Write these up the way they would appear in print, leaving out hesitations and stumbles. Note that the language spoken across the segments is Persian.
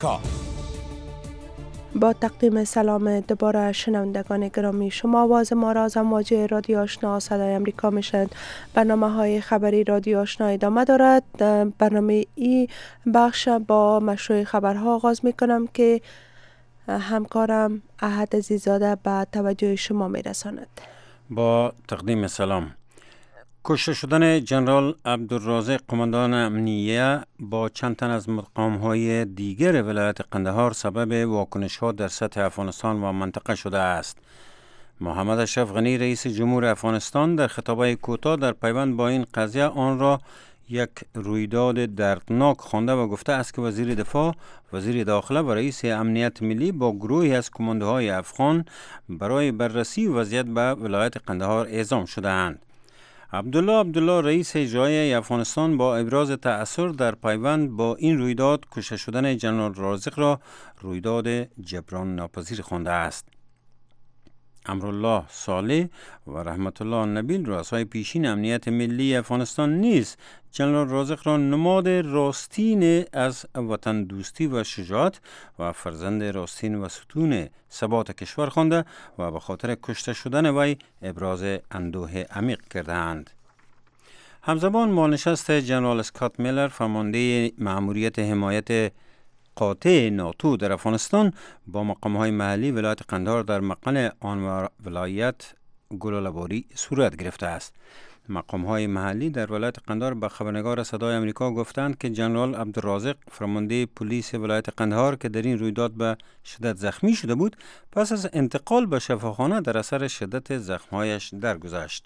با تقدیم سلام دوباره شنوندگان گرامی، شما آواز ما را از امواج رادیو آشنا صدای امریکا میشنید. برنامه‌های خبری رادیو آشنا ادامه دارد. برنامه ای بخش با مشروع خبرها آغاز میکنم که همکارم احد عزیزاده به توجه شما میرساند. با تقدیم سلام. کشته شدن جنرال عبدالرازق قماندان امنیه با چند تن از مقام‌های دیگر ولایت قندهار سبب واکنش‌ها در سطح افغانستان و منطقه شده است. محمد اشرف غنی رئیس جمهور افغانستان در خطابه کوتاه در پیوند با این قضیه آن را یک رویداد دردناک خوانده و گفته است که وزیر دفاع، وزیر داخله و رئیس امنیت ملی با گروهی از کماندوهای افغان برای بررسی وضعیت به ولایت قندهار اعزام شده‌اند. عبدالله رئیس اجرایی افغانستان با ابراز تأثر در پیوند با این رویداد کشته شدن جنرال رازق را رویداد جبران ناپذیر خوانده است. امرالله صالح و رحمت الله نبیل رؤسای پیشین امنیت ملی افغانستان نیز جنرال رازق را نماد راستین از وطن دوستی و شجاعت و فرزند راستین و ستون ثبات کشور خوانده و به خاطر کشته شدن وی ابراز اندوه عمیق کردند. همزمان مالنشست جنرال اسکات میلر فرمانده مأموریت حمایت قاطع ناتو در افغانستان با مقام‌های محلی ولایت قندهار در مقن آن ولایت گلوله‌باری صورت گرفته است. مقام‌های محلی در ولایت قندهار به خبرنگار صدای آمریکا گفتند که جنرال عبدالرازق فرمانده پلیس ولایت قندهار که در این رویداد به شدت زخمی شده بود، پس از انتقال به شفاخانه در اثر شدت زخم‌هایش درگذشت.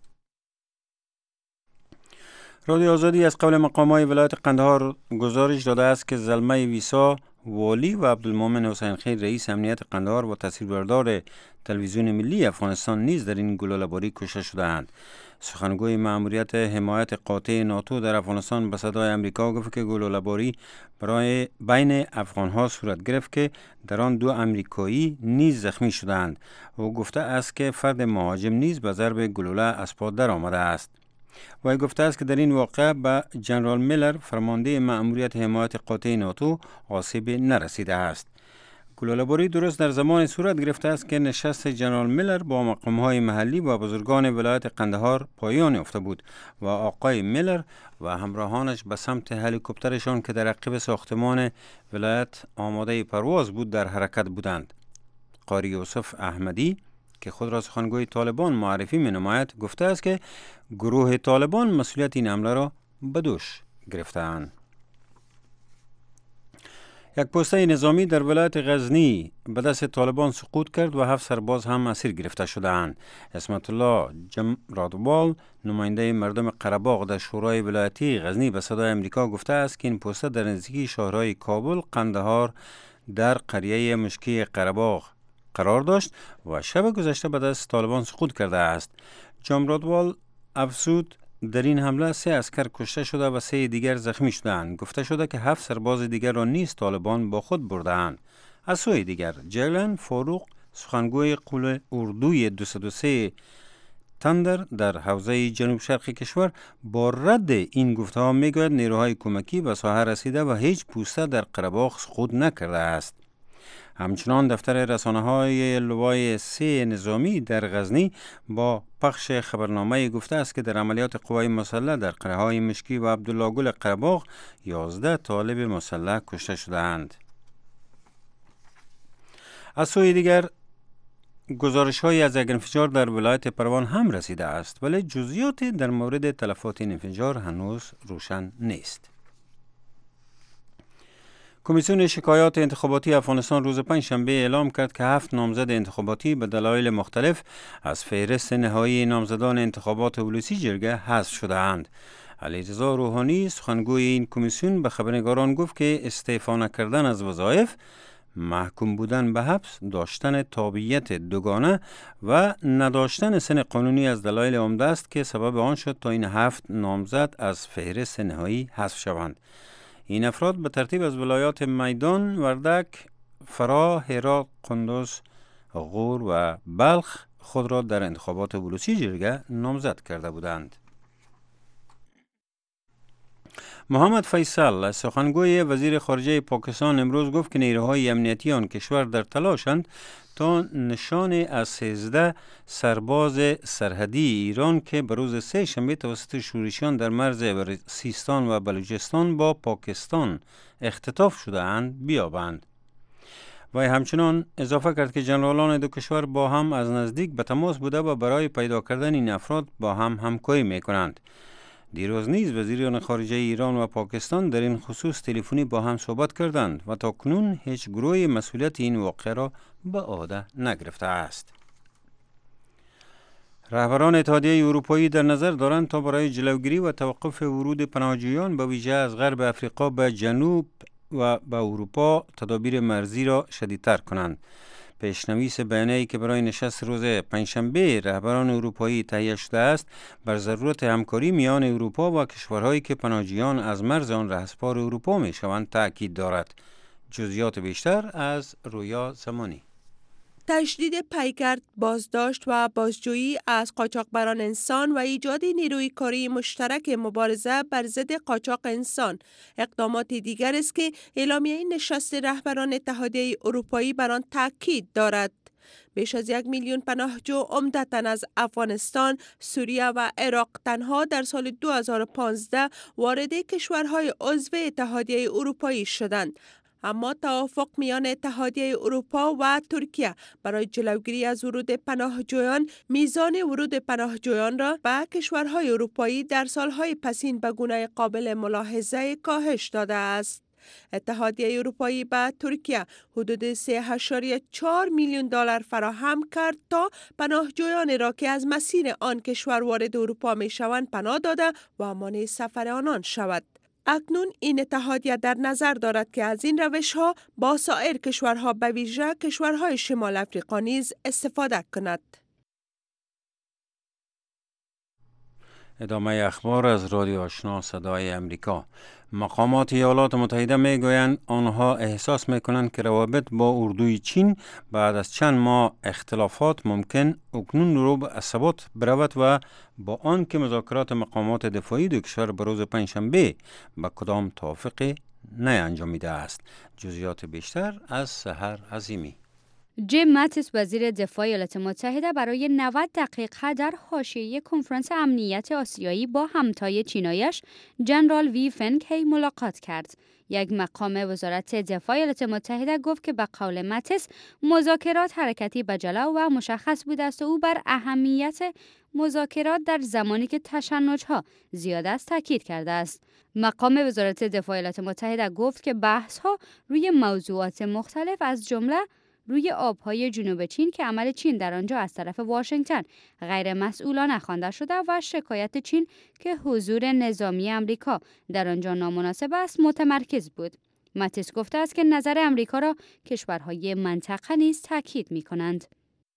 رادیو آزادی از قبل مقام‌های ولایت قندهار گزارش داده است که زلمه ویسا والی و عبدالمومن حسین خیر رئیس امنیت قندهار و تصویربردار تلویزیون ملی افغانستان نیز در این گلوله‌باری کشته شده‌اند. سخنگوی مأموریت حمایت قاطع ناتو در افغانستان به صدای آمریکا گفت که گلوله‌باری برای بین افغان‌ها صورت گرفت که در آن 2 آمریکایی نیز زخمی شدند. او گفته است که فرد مهاجم نیز به ضرب گلوله از پا در آمده است. وی گفته است که در این واقعه به جنرال میلر فرمانده مأموریت حمایت قاطع ناتو آسیب نرسیده است. گلوله‌باری درست در زمان صورت گرفته است که نشست جنرال میلر با مقام‌های محلی و بزرگان ولایت قندهار پایان یافته بود و آقای میلر و همراهانش به سمت هلیکوپترشان که در عقب ساختمان ولایت آماده پرواز بود در حرکت بودند. قاری یوسف احمدی که خود را سخنگوی طالبان معرفی می‌نماید گفته است که گروه طالبان مسئولیت این حمله را به دوش گرفته‌اند. یک پوسته نظامی در ولایت غزنی به دست طالبان سقوط کرد و 7 سرباز هم اسیر گرفته شده‌اند. اسمت الله جمرادوال نماینده مردم قره‌باغ در شورای ولایتی غزنی به صدای آمریکا گفته است که این پوسته در نزدیکی شهرهای کابل، قندهار در قریه مشکی قره‌باغ قرار داشت و شب گذشته به دست طالبان سقوط کرده است. جمرادوال افزود در این حمله 3 عسکر کشته شده و 3 دیگر زخمی شدند. گفته شده که 7 سرباز دیگر را نیز طالبان با خود برده‌اند. از سوی دیگر جیلان فاروق سخنگوی قول اردوی 203 تندر در حوزه جنوب شرقی کشور با رد این گفته‌ها میگوید نیروهای کمکی به ساحه رسیده و هیچ پوسته در قره‌باغ سقوط نکرده است. همچنان دفتر رسانه‌های لوای 3 نظامی در غزنی با پخش خبرنامه گفته است که در عملیات قوای مسلح در قریه‌های مشکی و عبدالله گل قره‌باغ 11 طالب مسلح کشته شده‌اند. از سوی دیگر گزارش‌هایی از یک انفجار در ولایت پروان هم رسیده است، ولی جزئیاتی در مورد تلفات این انفجار هنوز روشن نیست. کمیسیون شکایات انتخاباتی افغانستان روز پنجشنبه اعلام کرد که 7 نامزد انتخاباتی به دلایل مختلف از فهرست نهایی نامزدان انتخابات ولوسی جرگه حذف شده‌اند. علیرضا روحانی سخنگوی این کمیسیون به خبرنگاران گفت که استعفا نکردن از وظایف، محکوم بودن به حبس، داشتن تابعیت دوگانه و نداشتن سن قانونی از دلایل عمده است که سبب آن شد تا این 7 نامزد از فهرست نهایی حذف شوند. این افراد به ترتیب از ولایات میدان، وردک، فرا، هرات، قندوز، غور و بلخ خود را در انتخابات ولوسی جرگه نامزد کرده بودند. محمد فیصل سخنگوی وزیر خارجه پاکستان امروز گفت که نیروهای امنیتی آن کشور در تلاشند تا نشان از 13 سرباز سرحدی ایران که به روز سه شنبه توسط شورشیان در مرز سیستان و بلوچستان با پاکستان اختطاف شده اند بیابند. و همچنان اضافه کرد که جنرالان دو کشور با هم از نزدیک به تماس بوده و برای پیدا کردن این افراد با هم همکاری میکنند. دیروز نیز وزیران خارجه ایران و پاکستان در این خصوص تلفنی با هم صحبت کردند و تا کنون هیچ گروهی مسئولیت این واقعه را به عهده نگرفته است. رهبران اتحادیه اروپایی در نظر دارند تا برای جلوگیری و توقف ورود پناهجویان به ویژه از غرب افریقا به جنوب و به اروپا تدابیر مرزی را شدیدتر کنند. پیشنویس بیانیه‌ای که برای نشست روز پنجشنبه رهبران اروپایی تهیه شده است بر ضرورت همکاری میان اروپا و کشورهایی که پناهجویان از مرز آن رهسپار اروپا میشوند تأکید دارد. جزئیات بیشتر از رویا زمانی. تشدید پیگرد، بازداشت و بازجویی از قاچاقبران انسان و ایجاد نیروی کاری مشترک مبارزه بر ضد قاچاق انسان اقدامات دیگر است که اعلامیه نشست رهبران اتحادیه اروپایی بر آن تاکید دارد. بیش از 1 میلیون پناهجو عمدتاً از افغانستان، سوریه و عراق تنها در سال 2015 وارد کشورهای عضو اتحادیه اروپایی شدند. اما توافق میان اتحادیه اروپا و ترکیه برای جلوگیری از ورود پناهجویان میزان ورود پناهجویان را به کشورهای اروپایی در سالهای پسین به گونه قابل ملاحظه کاهش داده است. اتحادیه اروپایی به ترکیه حدود 3.4 میلیون دلار فراهم کرد تا پناهجویان را که از مسیر آن کشور وارد اروپا می شوند پناه داده و مانع سفر آنان شود. اکنون این اتحادیه در نظر دارد که از این روش‌ها با سایر کشورها به ویژه کشورهای شمال افریقا نیز استفاده کند. ادامه اخبار از رادیو آشنا صدای امریکا. مقامات ایالات متحده میگویند آنها احساس میکنند که روابط با اردوی چین بعد از چند ماه اختلافات ممکن اکنون رو به ثبات برود و با آن که مذاکرات مقامات دفاعی دو کشور به روز پنجشنبه به کدام توافقی انجامیده است. جزئیات بیشتر از سحر عظیمی. جیم ماتیس وزیر دفاع ایالات متحده برای 90 دقیقه در حاشیه کنفرانس امنیت آسیایی با همتای چینایش جنرال وی فنگ هی ملاقات کرد. یک مقام وزارت دفاع ایالات متحده گفت که به قول ماتیس مذاکرات حرکتی به جلو و مشخص بوده است و او بر اهمیت مذاکرات در زمانی که تشنج‌ها زیاد است تاکید کرده است. مقام وزارت دفاع ایالات متحده گفت که بحث‌ها روی موضوعات مختلف از جمله روی آبهای جنوب چین که عمل چین در آنجا از طرف واشنگتن غیر مسئولانه خوانده شده و شکایت چین که حضور نظامی امریکا در آنجا نامناسب است متمرکز بود. ماتیس گفته است که نظر امریکا را کشورهای منطقه نیز تاکید می‌کنند.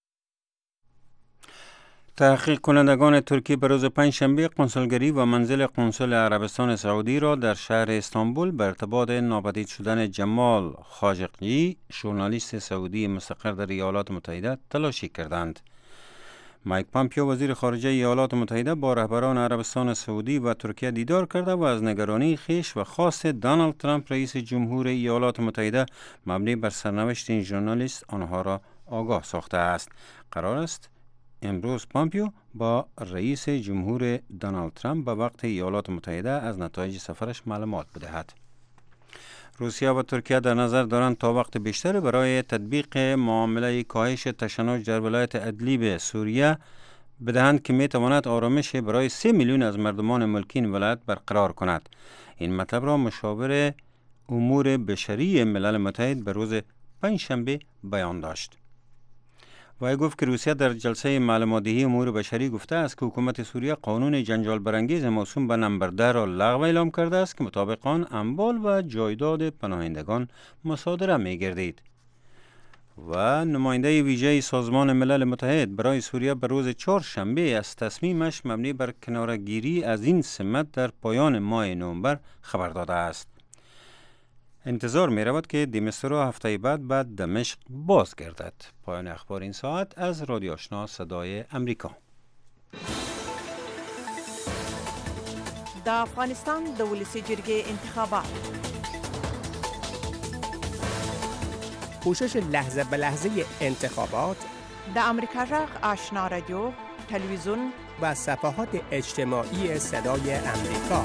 تحقیق کنندگان ترکی به روز پنجشنبه قنصلگری و منزل قنصل عربستان سعودی را در شهر استانبول به ارتباط ناپدید شدن جمال خاشقجی، ژورنالیست سعودی مستقر در ایالات متحده، تلاشی کردند. مایک پامپیو وزیر خارجه ایالات متحده با رهبران عربستان سعودی و ترکیه دیدار کرده و از نگرانی خویش و خواست دونالد ترامپ رئیس جمهور ایالات متحده مبنی بر سرنوشت این ژورنالیست آنها را آگاه ساخته است. قرار است امروز پامپیو با رئیس جمهور دونالد ترامپ به وقت ایالات متحده از نتایج سفرش معلومات بدهد. روسیه و ترکیه در نظر دارند تا وقت بیشتر برای تطبیق معامله کاهش تشنج در ولایت ادلیب سوریه بدهند که می تواند آرامش برای 3 میلیون از مردمان ملکی این ولایت برقرار کند. این مطلب را مشاور امور بشری ملل متحد به روز پنجشنبه بیان داشت. وی گفت که روسیه در جلسه معلومات‌دهی امور بشری گفته است که حکومت سوریه قانون جنجال برانگیز موسوم به نمبر 10 را لغو اعلام کرده است که مطابق آن اموال و جایداد پناهندگان مصادره می‌گردید. و نماینده ویژه سازمان ملل متحد برای سوریه به روز چهارشنبه از تصمیمش مبنی بر کناره‌گیری از این سمت در پایان ماه نوامبر خبر داده است. انتظار می رود که دمشق هفته بعد به دمشق بازگردد. پایان اخبار این ساعت از رادیو آشنا صدای امریکا. د افغانستان د ولسی جرګې انتخابات، پوشش لحظه به لحظه انتخابات د امریکا جغ آشنا رادیو، تلویزیون و صفحات اجتماعی صدای امریکا.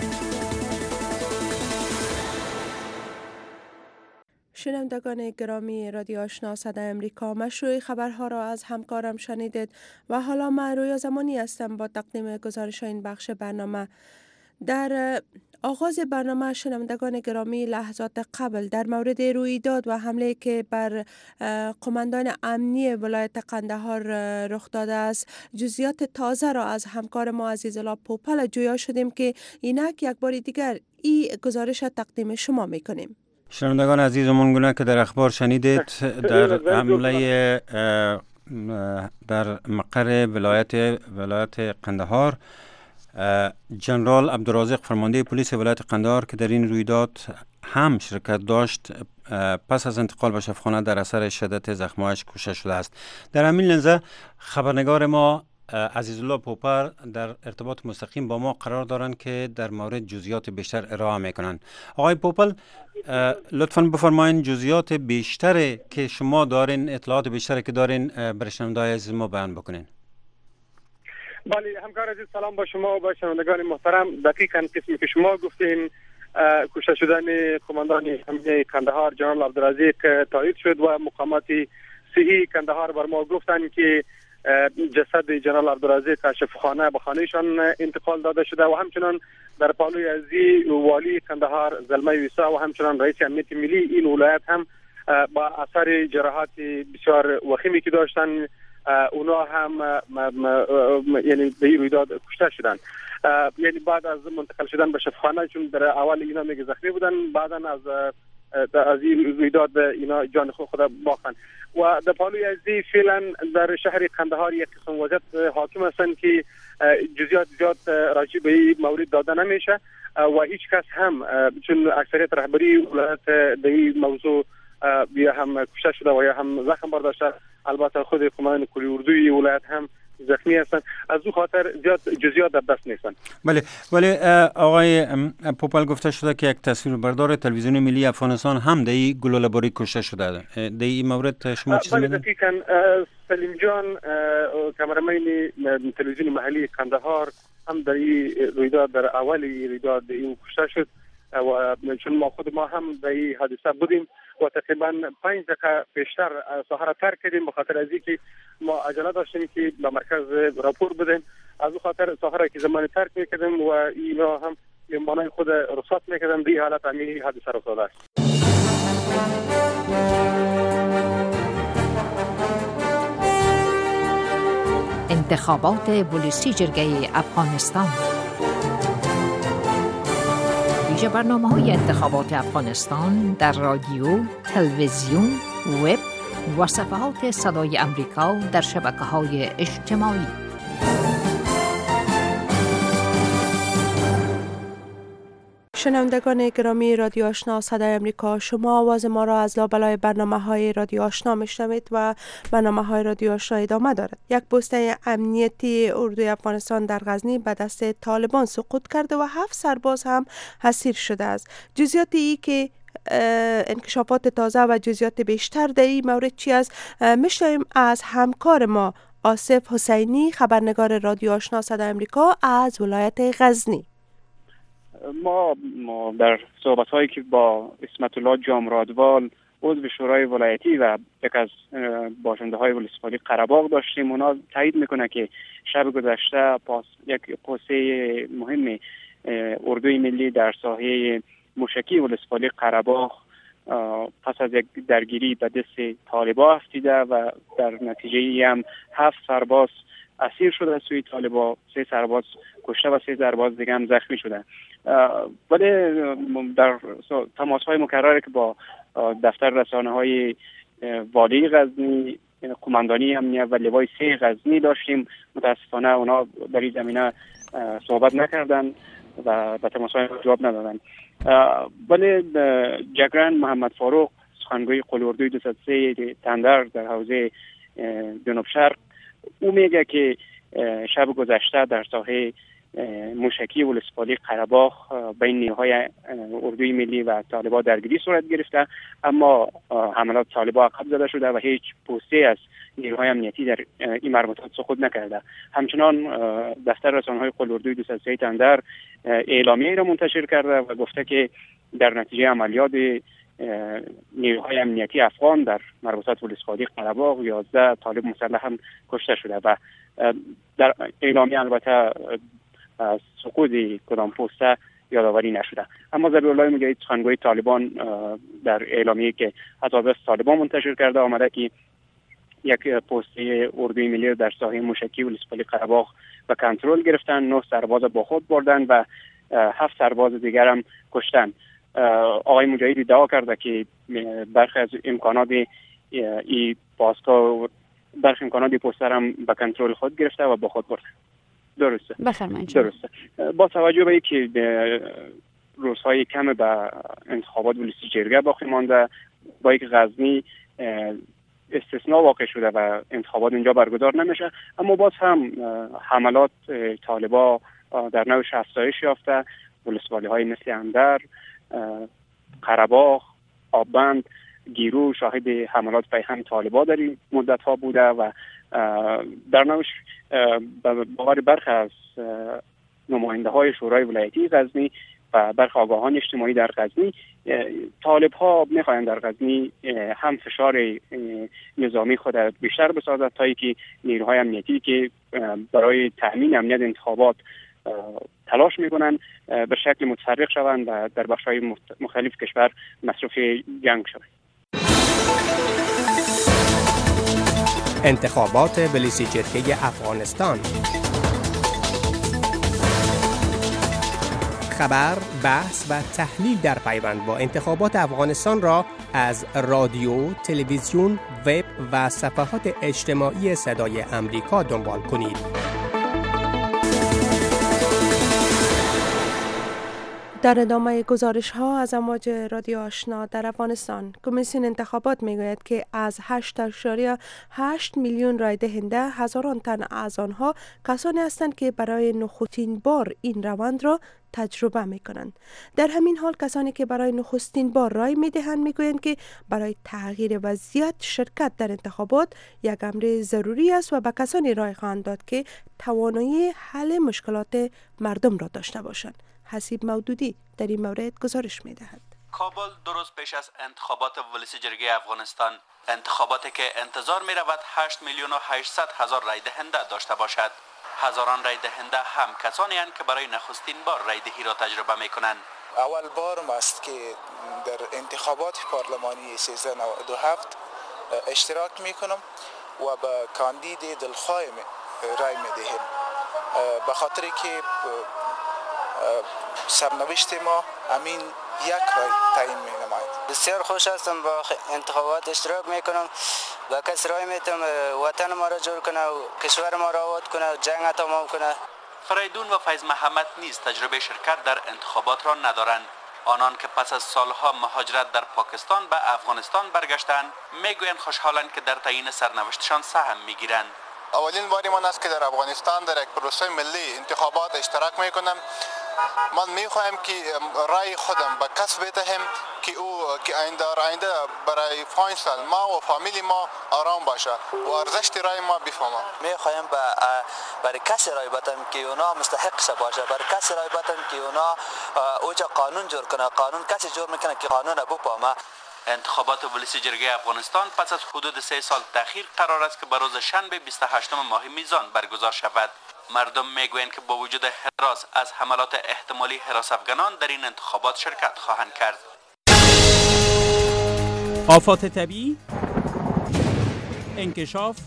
شنوندگان گرامی رادیو آشنا صدای امریکا، مشروع خبرها را از همکارم شنیدید و حالا من رویا زمانی هستم با تقدیم گزارش این بخش برنامه. در آغاز برنامه شنوندگان گرامی لحظات قبل در مورد رویداد و حمله که بر قماندان امنی ولایت قندهار رخ داده است جزئیات تازه را از همکار ما عزیزالله پوپل جویا شدیم که اینک یک بار دیگر این گزارش را تقدیم شما میکنیم. شنوندگان عزیزمون، گونه که در اخبار شنیدید، در حمله در مقر ولایت قندهار جنرال عبدالرازق فرمانده پلیس ولایت قندهار که در این رویداد هم شرکت داشت پس از انتقال به شفاخانه در اثر شدت زخم‌هایش کشته شده است. در همین لحظه خبرنگار ما عزیزالله پوپر در ارتباط مستقیم با ما قرار دارند که در مورد جزئیات بیشتر ارائه میکنند. آقای پوپل، لطفاً بفرمایید جزئیات بیشتر که شما دارین، اطلاعات بیشتری که دارین برای شنوندگان عزیز ما بیان بکنین. بله همکار عزیز، سلام با شما و با شنوندگان محترم. دقیقاً قسمی که شما گفتین کشته شدن قماندان امنیه قندهار جنرال عبدالرازق تایید شد و مقامات صحی قندهار بر ما گفتند که جسد جنرال عبدالرازق از شفاخانه به خانهشان انتقال داده شده و همچنان در پالوی ازی والی قندهار زلمه ویسا و همچنان رئیس امنیت ملی این ولایت هم با اثر جراحات بسیار وخیمی که داشتن اونا هم یعنی به این رویداد کشته شدن. یعنی بعد از منتقل شدن به شفاخانه، چون در اول اینا میگه زخمی بودن، بعدا از این رویداد اینا جان خود باختن. و در پالوی ازی فعلا در شهر قندهار یک قسم وضعیت حاکم هستند که جزئیات زیاد راجع به این مورد داده نمیشه و هیچ کس هم چون اکثریت رهبری ولایت در این موضوع یا هم کشته شده و یا هم زخم برداشته. البته خود قماندان کلی اردوی ولایت هم زخمی هستند، از او خاطر زیاد جزئیات در دست نیستند. بله، ولی آقای پوپل گفته شده که یک تصویربردار تلویزیون ملی افغانستان هم در این گلوله‌باری کشته شده. در این مورد شما چیزی می‌دونید؟ دقیقاً سلیم جان کامرمین تلویزیون محلی قندهار هم در این رویداد، در اول رویداد این کشته شد و چون ما هم در این حادثه بودیم و تقریبا 5 دقیقه پیشتر ساحه را ترک کردیم، به خاطر از اینکه ما عجله داشتیم که به مرکز راپور بدیم. از اون خاطر ساحه را که زمانی ترک میکردیم و اینا هم یمانای خود رخصت میکردن. در این حالت همین حادثه رخ داده است. انتخابات ولسی جرگه افغانستان. ویژه برنامه‌های انتخابات افغانستان در رادیو، تلویزیون، وب و صفحات صدای امریکا در شبکه‌های اجتماعی. شنوندگان گرامی رادیو آشنا صدای امریکا، شما آواز ما را از لابلای برنامه‌های رادیو آشنا میشنوید و برنامه‌های رادیو آشنا ادامه دارد. یک پوسته امنیتی اردوی افغانستان در غزنی به دست طالبان سقوط کرده و 7 سرباز هم اسیر شده است. جزئیات ای که انکشافات تازه و جزئیات بیشتر در این مورد چی است میشنویم از همکار ما آصف حسینی، خبرنگار رادیو آشنا صدای امریکا از ولایت غزنی. ما در صحبت‌هایی که با اسمت الله جامرادوال عضو شورای ولایتی و یک از باشنده‌های ولسوالی قره‌باغ داشتیم، اونا تایید میکنه که شب گذشته یک پوسته مهم اردوی ملی در ساحه موشکی ولسوالی قره‌باغ پس از یک درگیری به دست طالبان افتیده و در نتیجه هم 7 سرباز اسیر شده از سوی طالبان، 3 سرباز کشته و 3 سرباز دیگه هم زخمی شده. ولی در تماس‌های مکرری که با دفتر رسانه‌های والی غزنی، قماندانی امنیت و لوای 3 غزنی داشتیم، متاسفانه اونا در این زمینه صحبت نکردن و به تماس‌های جواب ندادن. ولی جگرن محمد فاروق، سخنگوی قل اردوی 203 تندر در حوزه جنوب شرق، او میگه که شب گذشته در ساحه موشکی ولسوالی قره‌باغ بین نیروهای اردوی ملی و طالبان درگیری صورت گرفته، اما حملات طالبان عقب زده شده و هیچ پوسته از نیروهای امنیتی در این مربوطات سقوط نکرده. همچنان دفتر رسانه‌های قل‌اردوی 203 تندر اعلامیه را منتشر کرده و گفته که در نتیجه عملیات نیروهای امنیتی افغان در مربوطات ولسوالی قره‌باغ 11 طالب مسلح هم کشته شده و در اعلامیه البته سقوط کدام پوسته یادآوری نشده. اما ذبیح‌الله مجاهد سخنگوی طالبان در اعلامیه که از آدرس طالبان منتشر کرده آمده که یک پوسته اردوی ملی در ساحه موشکی ولسوالی قره‌باغ و کنترل گرفتن، 9 سرباز با خود بردن و 7 سرباز دیگر هم کشتن. آقای مجاهد ادعا کرده که برخی از امکانات این پاسگاه برخی امکانات پوسته هم به کنترل خود گرفته و با خود برده. درسته. بفرمایید. درسته. با توجه به اینکه روزهای کم به انتخابات ولسی جرگه باقی مانده، با اینکه غزنی استثناء واقع شده و انتخابات اینجا برگزار نمیشه، اما باز هم حملات طالبان در نوش افزایش یافته. ولسوالی های مثل اندر، قره‌باغ، آبند، گیرو شاهد حملات پیهم طالبان در این مدت ها بوده و در نوش باور برخی از نماینده های شورای ولایتی غزنی و برخی آگاهان اجتماعی در غزنی، طالب ها میخواهند در غزنی هم فشار نظامی خود بیشتر بسازد تا اینکه نیروهای امنیتی که برای تامین امنیت انتخابات تلاش میکنن به شکل متفرق شوند و در بخش‌های مختلف کشور مصروف جنگ شوند. انتخابات ولسیجرگه افغانستان. خبر، بحث و تحلیل در پیوند با انتخابات افغانستان را از رادیو، تلویزیون، وب و صفحات اجتماعی صدای امریکا دنبال کنید. در ادامه گزارش ها از امواج رادیو آشنا در افغانستان، کمیسیون انتخابات میگوید که از 8.8 میلیون رای دهنده، هزاران تن از آنها کسانی هستند که برای نخستین بار این روند را تجربه می کنند. در همین حال کسانی که برای نخستین بار رای می دهند می گویند که برای تغییر وضعیت شرکت در انتخابات یک امر ضروری است و به کسانی رای خواهند داد که توانایی حل مشکلات مردم را داشته باشند. حسیب مودودی در این مورد گزارش می دهد. کابل درست پیش از انتخابات ولسیجرگه افغانستان، انتخاباتی که انتظار می رود 8 میلیون و 800 هزار رای دهنده داشته باشد. هزاران رای دهنده هم کسانی هستند که برای نخستین بار رای دهی را تجربه می کنند. اول بارم است که در انتخابات پارلمانی 1397 اشتراک می کنم و به کاندید دلخواهم رای می دهم، به خاطر که سرنوشت ما امین یک رای تعیین می نماید. بسیار خوش هستم با انتخابات اشتراک می کنم و کس رای میتم وطن ما را جور کنه و کشور ما را آباد کنه و جنگ تمام کنه. فریدون و فیض محمد نیز تجربه شرکت در انتخابات را ندارند. آنان که پس از سالها مهاجرت در پاکستان به افغانستان برگشتند میگویند خوشحالند که در تعیین سرنوشتشان سهم میگیرند. اولین باری من است که در افغانستان در یک پروسه ملی انتخابات اشتراک میکنم. من میخواهم که رای خودم به کس بدهم که آینده برای 5 سال ما و فامیلی ما آرام باشه و ارزش رای ما بفهمم. میخواهم برای کسی رای بدم که اونا مستحق باشه، برای کسی رای بدم که اونا اوجا قانون جور کنه. قانون کسی جور میکنه که قانون بفهمه. انتخابات ولسیجرگه افغانستان پس از حدود 3 سال تأخیر قرار است که به روز شنبه 28 ماه میزان برگزار شود. مردم میگویند که با وجود هراس از حملات احتمالی حراس افغانان در این انتخابات شرکت خواهند کرد. آفات طبیعی، انکشاف،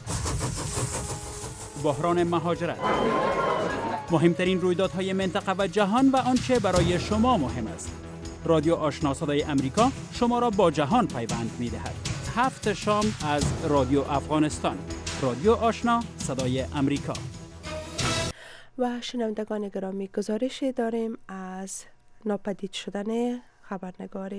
بحران مهاجرت، مهمترین رویدادهای منطقه و جهان و آنچه برای شما مهم است. رادیو آشنا صدای امریکا شما را با جهان پیوند می‌دهد. 7 شام از رادیو افغانستان. رادیو آشنا صدای امریکا. و شنوندگان گرامی، گزارشی داریم از ناپدید شدن خبرنگار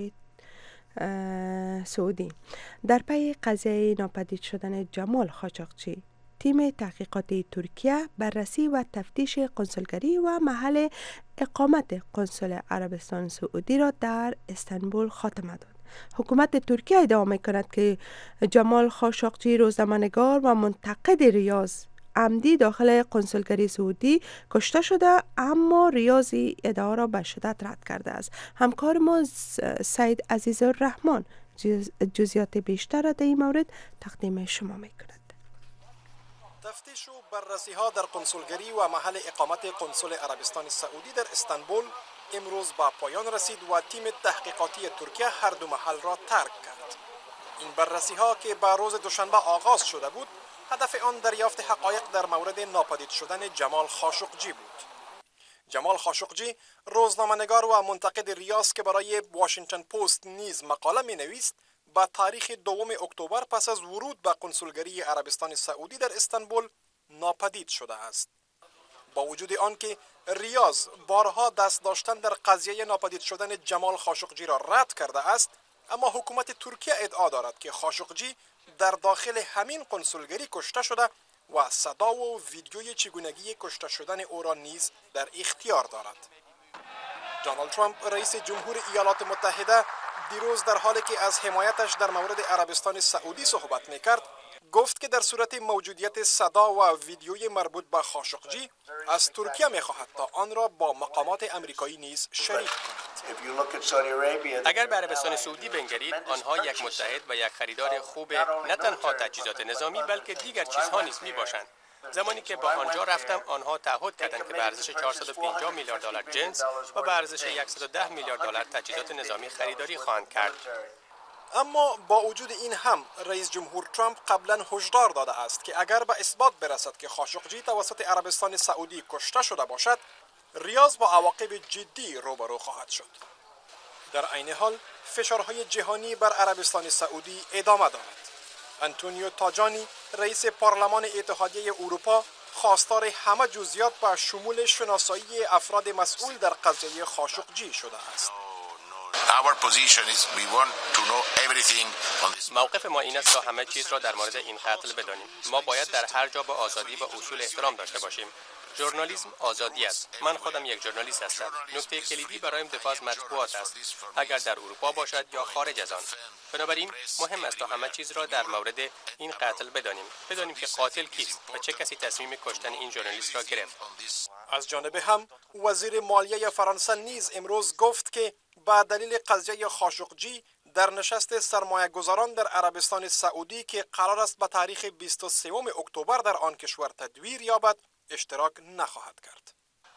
سعودی. در پی قضیه ناپدید شدن جمال خاشقچی تیم تحقیقاتی ترکیه بررسی و تفتیش کنسولگری و محل اقامت کنسول عربستان سعودی را در استانبول خاتمه داد. حکومت ترکیه ادعا می‌کند که جمال خاشقجی روزنامه‌نگار و منتقد ریاض عمدی داخل کنسولگری سعودی کشته شده، اما ریاض ادعا را به شدت رد کرده است. همکار ما سید عزیزالرحمن جزئیات بیشتر را در این مورد تقدیم شما می‌کند. تفتیش و بررسی ها در کنسولگری و محل اقامت کنسول عربستان سعودی در استانبول امروز به پایان رسید و تیم تحقیقاتی ترکیه هر دو محل را ترک کرد. این بررسی ها که به روز دوشنبه آغاز شده بود، هدف آن دریافت حقایق در مورد ناپدید شدن جمال خاشقجی بود. جمال خاشقجی روزنامه‌نگار و منتقد ریاض که برای واشنگتن پست نیز مقاله می‌نویست، با تاریخ 2 اکتبر پس از ورود به کنسولگری عربستان سعودی در استانبول ناپدید شده است. با وجود آنکه ریاض بارها دست داشتن در قضیه ناپدید شدن جمال خاشقجی را رد کرده است، اما حکومت ترکیه ادعا دارد که خاشقجی در داخل همین کنسولگری کشته شده و صدا و ویدیوی چگونگی کشته شدن او را نیز در اختیار دارد. دونالد ترامپ رئیس جمهور ایالات متحده دیروز در حالی که از حمایتش در مورد عربستان سعودی صحبت می‌کرد، گفت که در صورت موجودیت صدا و ویدیوی مربوط به خاشقجی از ترکیه می‌خواهد تا آن را با مقامات آمریکایی نیز شریک کند. اگر به عربستان سعودی بنگرید، آنها یک متحد و یک خریدار خوب نه تنها تجهیزات نظامی بلکه دیگر چیزها نیز میباشند. زمانی که با آنجا رفتم، آنها تعهد کردند که به ارزش 450 میلیارد دلار جنس و به ارزش 110 میلیارد دلار تجهیزات نظامی خریداری خواهند کرد. اما با وجود این هم رئیس جمهور ترامپ قبلا هشدار داده است که اگر به اثبات برسد که خاشقجی توسط عربستان سعودی کشته شده باشد، ریاض با عواقب جدی روبرو خواهد شد. در عین حال فشارهای جهانی بر عربستان سعودی ادامه دارد. انتونیو تاجانی رئیس پارلمان اتحادیه اروپا خواستار همه جزئیات با شمول شناسایی افراد مسئول در قضیه خاشقجی شده است. موقف ما این است تا همه چیز را در مورد این قتل بدانیم. ما باید در هر جا به آزادی و اصول احترام داشته باشیم. ژورنالیسم آزادی است. من خودم یک ژورنالیست هستم. نکته کلیدی برایم دفاع از مطبوعات است، اگر در اروپا باشد یا خارج از آن. بنابراین مهم است تا همه چیز را در مورد این قتل بدانیم که قاتل کیست و چه کسی تصمیم کشتن این ژورنالیست را گرفت. از جانب هم وزیر مالیه فرانسه نیز امروز گفت که با دلیل قضیه خاشقجی در نشست سرمایه‌گذاران در عربستان سعودی که قرار است به تاریخ 23 اکتبر در آن کشور تدویر یابد، اشتراک نخواهد کرد.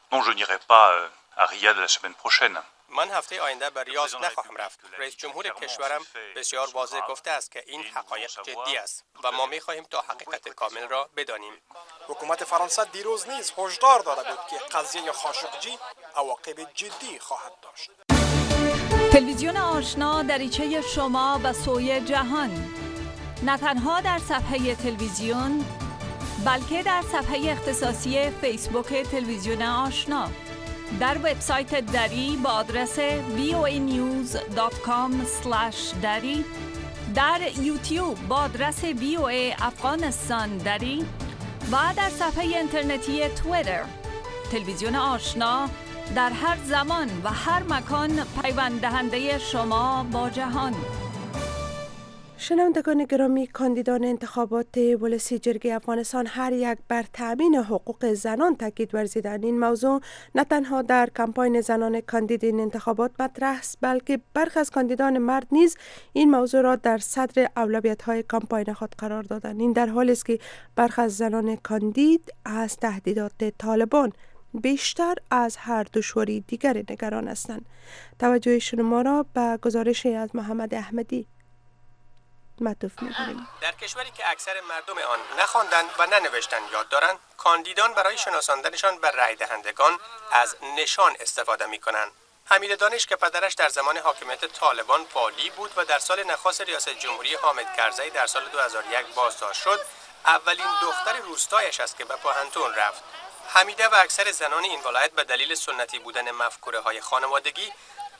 من هفته آینده به ریاض نخواهم رفت. رئیس جمهور کشورم بسیار واضح گفته است که این حقایق جدی است و ما می‌خواهیم تا حقیقت کامل را بدانیم. حکومت فرانسه دیروز نیز هشدار داده بود که قضیه خاشقجی عواقب جدی خواهد داشت. تلویزیون آشنا دریچه شما به سوی جهان، نه تنها در صفحه تلویزیون بلکه در صفحه اختصاصی فیسبوک تلویزیون آشنا، در وبسایت دری با آدرس voanews.com/dari، در یوتیوب با آدرس VOA افغانستان دری و در صفحه اینترنتی توییتر. تلویزیون آشنا در هر زمان و هر مکان پیوند دهنده شما با جهان. شنوندگان گرامی، کاندیدان انتخابات ولسی جرگه افغانستان هر یک بر تامین حقوق زنان تاکید ورزیدند. این موضوع نه تنها در کمپاین زنان کاندید این انتخابات مطرح است، بلکه برخی از کاندیدان مرد نیز این موضوع را در صدر اولویت‌های کمپاین خود قرار دادند. این در حالی است که برخی از زنان کاندید از تهدیدات طالبان بیشتر از هر دشواری دیگر نگران هستند. توجه شما را به گزارشی از محمد احمدی معطوف می‌کنیم. در کشوری که اکثر مردم آن نخواندند و ننوشتن یاد دارند، کاندیدان برای شناساندنشان به رای دهندگان از نشان استفاده می‌کنند. حمید دانش که پدرش در زمان حاکمیت طالبان والی بود و در سال نخست ریاست جمهوری حامد کرزی در سال 2001 بازداشت شد، اولین دختر روستایش است که به پاهنتون رفت. حمیده و اکثر زنان این ولایت به دلیل سنتی بودن مفکوره‌های خانوادگی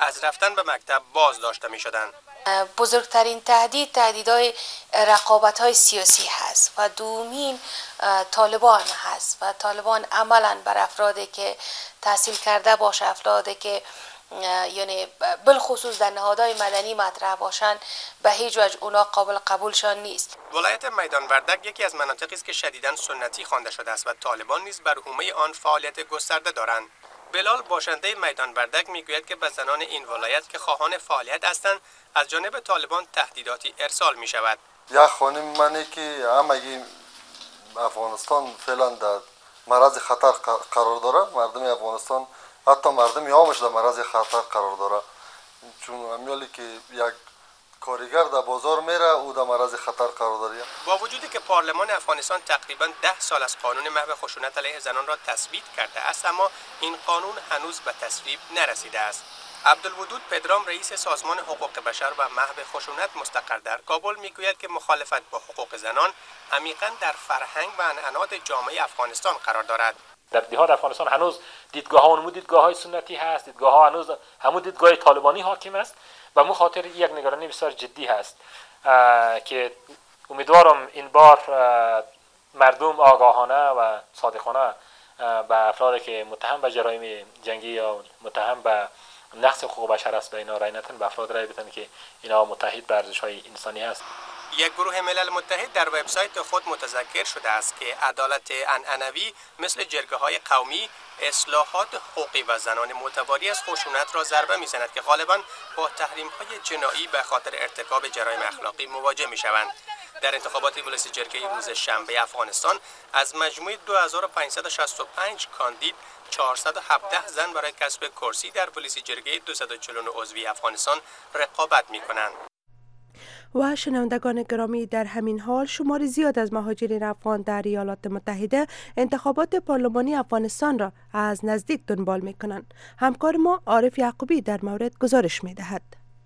از رفتن به مکتب باز داشته می شدند. بزرگترین تهدیدهای رقابت‌های سیاسی هست و دومین طالبان هست و طالبان عملاً بر افرادی که تحصیل کرده باشه، افرادی که یعنی بالخصوص در نهادهای مدنی مطرح باشند به هیچ وجه اونا قابل قبولشان نیست. ولایت میدان وردک یکی از مناطقی است که شدیداً سنتی خوانده شده است و طالبان نیز بر حومه آن فعالیت گسترده دارند. بلال باشنده میدان وردک میگوید که به زنان این ولایت که خواهان فعالیت هستند از جانب طالبان تهدیداتی ارسال می شود. یک خانم منی که همگی افغانستان فعلا در معرض خطر قرار داره، مردم افغانستان حتی مردم عامش در معرض خطر قرار داره، چون امیالی که یک کارگر در بازار میره او در معرض خطر قرار داره. با وجودی که پارلمان افغانستان تقریبا 10 سال از قانون محو خشونت علیه زنان را تصویب کرده است، اما این قانون هنوز به تصویب نرسیده است. عبدالودود پدرام رئیس سازمان حقوق بشر و محو خشونت مستقر در کابل میگوید که مخالفت با حقوق زنان عمیقاً در فرهنگ و عنعنات جامعه افغانستان قرار دارد. در دیهات افغانستان هنوز دیدگاه ها دیدگاه های سنتی هست، دیدگاه ها هنوز همون دیدگاه طالبانی حاکم است و مو خاطر یک نگرانی بسیار جدی هست که امیدوارم این بار مردم آگاهانه و صادقانه به افرادی که متهم به جرایم جنگی یا متهم به نقض حقوق بشر است به اینا رای ندن، به افراد رای بدن که اینا متحد به ارزش‌های انسانی هست. یک گروه ملل متحد در وبسایت خود متذکر شده است که عدالت عنعنوی مثل جرگه‌های قومی، اصلاحات حقوقی و زنان معتبری از خشونت را ضربه می‌زند که غالباً با تحریم‌های جنایی به خاطر ارتکاب جرایم اخلاقی مواجه می‌شوند. در انتخابات ولایت جرگه روز شنبه افغانستان از مجموع 2565 کاندید 417 زن برای کسب کرسی در ولایت جرگه 249 عضوی افغانستان رقابت می‌کنند. و شنوندگان گرامی، در همین حال شمار زیاد از مهاجرین افغان در ایالات متحده انتخابات پارلمانی افغانستان را از نزدیک دنبال می کنند. همکار ما عارف یعقوبی در مورد گزارش می دهد.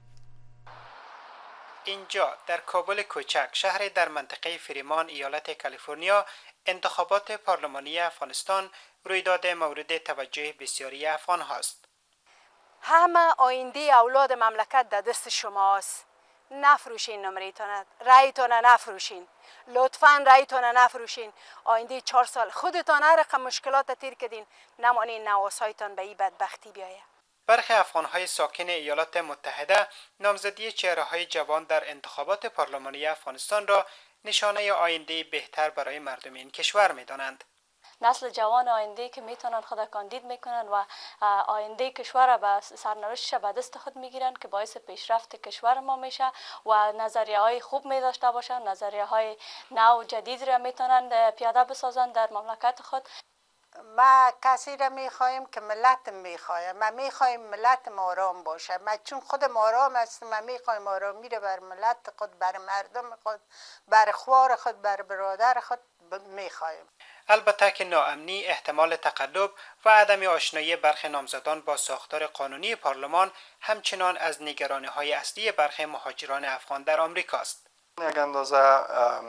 اینجا در کابل کوچک، شهر در منطقه فریمان ایالت کالیفرنیا، انتخابات پارلمانی افغانستان رویداد مورد توجه بسیاری افغان هاست. همه آینده اولاد مملکت در دست شماست. نفروشین نمریتان، رایتان نفروشین، لطفاً رایتان نفروشین. آینده 4 سال خودتان هر رقم مشکلات تیر کردین، نمانین نواسایتان به این بدبختی بیایه. برخی افغانهای ساکن ایالات متحده نامزدی چهره‌های جوان در انتخابات پارلمانی افغانستان را نشانه آینده بهتر برای مردم این کشور می‌دانند. نسل جوان آینده که میتونن خود کاندید میکنن و آینده کشور را به سرنوشتش به دست خود میگیرن که باعث پیشرفت کشور ما میشه و نظریه های خوب میداشته باشن، نظریه های نو جدید را میتونن پیاده بسازن در مملکت خود. ما کسی را میخوایم که ملت میخوایم، ما میخوایم ملت ما آرام باشه، ما چون خودم آرام هستم، ما میخوایم آرامی را بر ملت خود، بر مردم خود، بر خوار خود، بر برادر خود میخوایم. البته که ناامنی، احتمال تقلب و عدم آشنایی برخی نامزدان با ساختار قانونی پارلمان همچنان از نگرانی‌های اصلی برخی مهاجران افغان در آمریکا است. یک اندازه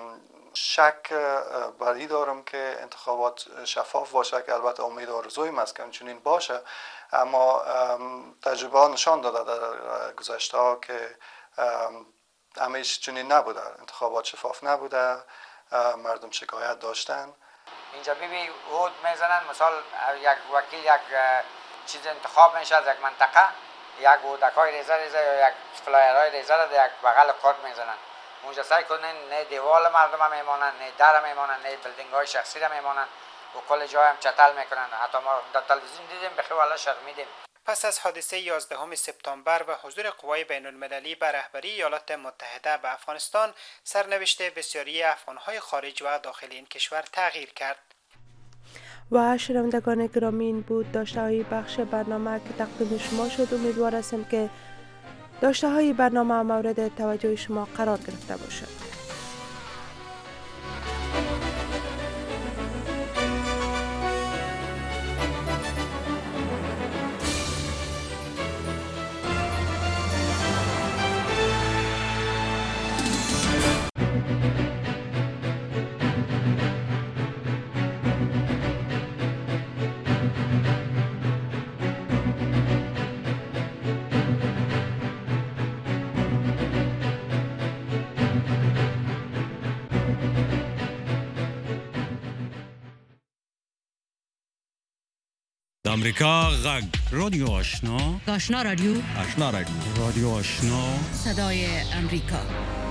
شک بر این دارم که انتخابات شفاف باشه، که البته امید آرزویم است که همچنین باشه، اما تجربه نشان داده در گذشته ها که همیشه چنین نبوده. انتخابات شفاف نبوده، مردم شکایت داشتن. اینجا ببین عود میزنن، مثال یک وکیل یک چیز انتخاب میشه از یک منطقه، یک عودکای ریزه یا یک فلایرهای ریزه در یک بغل کارت میزنن. اونجا سعی کنن نه دیوال مردم هم میمانن، نه در میمانن، نه بلدینگ های شخصی را میمانن و کل جای هم چتل میکنن. حتی ما در تلویزیون دیدیم، بخیر والا شرمیدیم. پس از حادثه 11 سپتامبر و حضور قوای بین المللی به رهبری ایالات متحده به افغانستان، سرنوشت بسیاری افغانهای خارج و داخل این کشور تغییر کرد. و شنوندگان گرامی، این بود داشته های بخش برنامه که تقدیم شما شد. امیدوار هستم که داشته های برنامه مورد توجه شما قرار گرفته باشد. امریکا غږ رادیو آشنا آشنا رادیو رادیو آشنا صدای امریکا